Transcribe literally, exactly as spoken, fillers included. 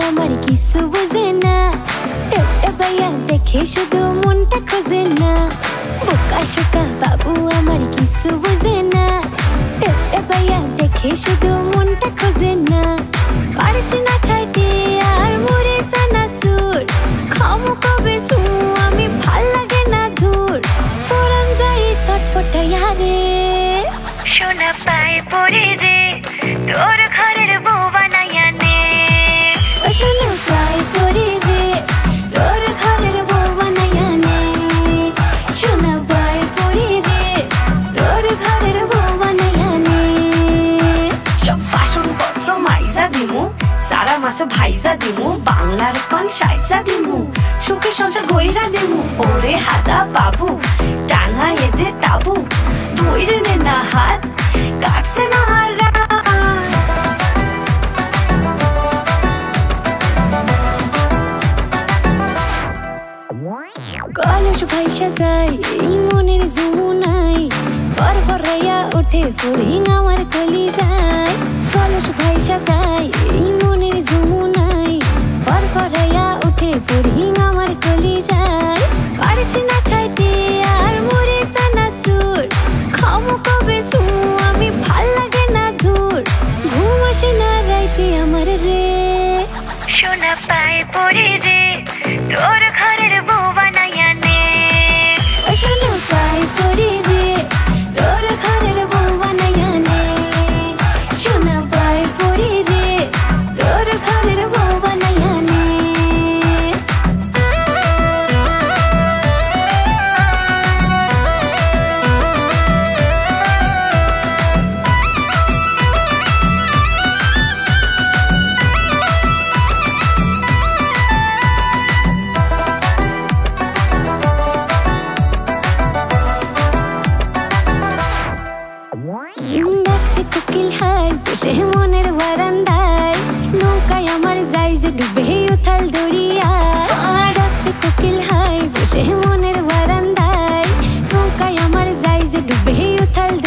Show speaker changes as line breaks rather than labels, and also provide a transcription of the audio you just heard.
আমার কিছু বুঝে না, টেপটে পাইয়া দেখে শুধু মনটা খোঁজে না। বোকা শোকা বাবু আমার কিছু বুঝে না, টেপটে পাইয়া দেখে শুধু মনটা খোঁজে না। পারছি না খাইতে আর মুড়ে চানাচুর, খামো কবে চু আমি ভাল লাগে না ধুর। পরান যাই ছটপটাইয়া রে,
সোনা পায়ে পড়ে রে তোর ঘরের বউ বানাইয়া নে।
ও সোনা পায়ে পড়ে রে তোর ঘরের বউ বানাইয়া নে। সোনা পায়ে পড়ে রে তোর ঘরের বউ বানাইয়া নে।
সব বাসনপত্র মাইজা দিমু, সারা মাসে ভাইজা দিমু, বাংলার পান সাইজা দিমু, সুখে সংসার গইরা দিমু। ওরে হাদা বাবু টাঙা এদে তাবু, ধইরে নে না হাত কাটছে না আর রাত।
কলস ভাইসা যায় এই মনের যমুনাই, পর পরাইয়া ওঠে ফড়িং আমার কলি যায়। কলস ভাইসা যায় এই মনের যমুনাই, পর পরাইয়া ওঠে ফড়িং আমার কলি যায়। পারছি না খাইতে আর মুড়ে চানাচুর, খামো কবে চু আমি ভাল লাগে না ধুর। ঘুম আসে না রাইতে আমার রে,
সোনা পায়ে পড়ে রে তোর ঘরের বউ বানাইয়া নে।
ও সোনা পায়ে পড়ে রে তোর ঘরের বউ বানাইয়া নে। সোনা পায়ে পড়ে রে তোর ঘরের বউ বানাইয়া নে। ডাকছে কোকিল হায় বসে মনের বারান্দায়, নৌকায় আমার যাই যে ডুবে উথাল দরিয়ায়। ডাকছে কোকিল হায় বসে মনের বারান্দায়, নৌকায় আমার যাই যে ডুবে উথাল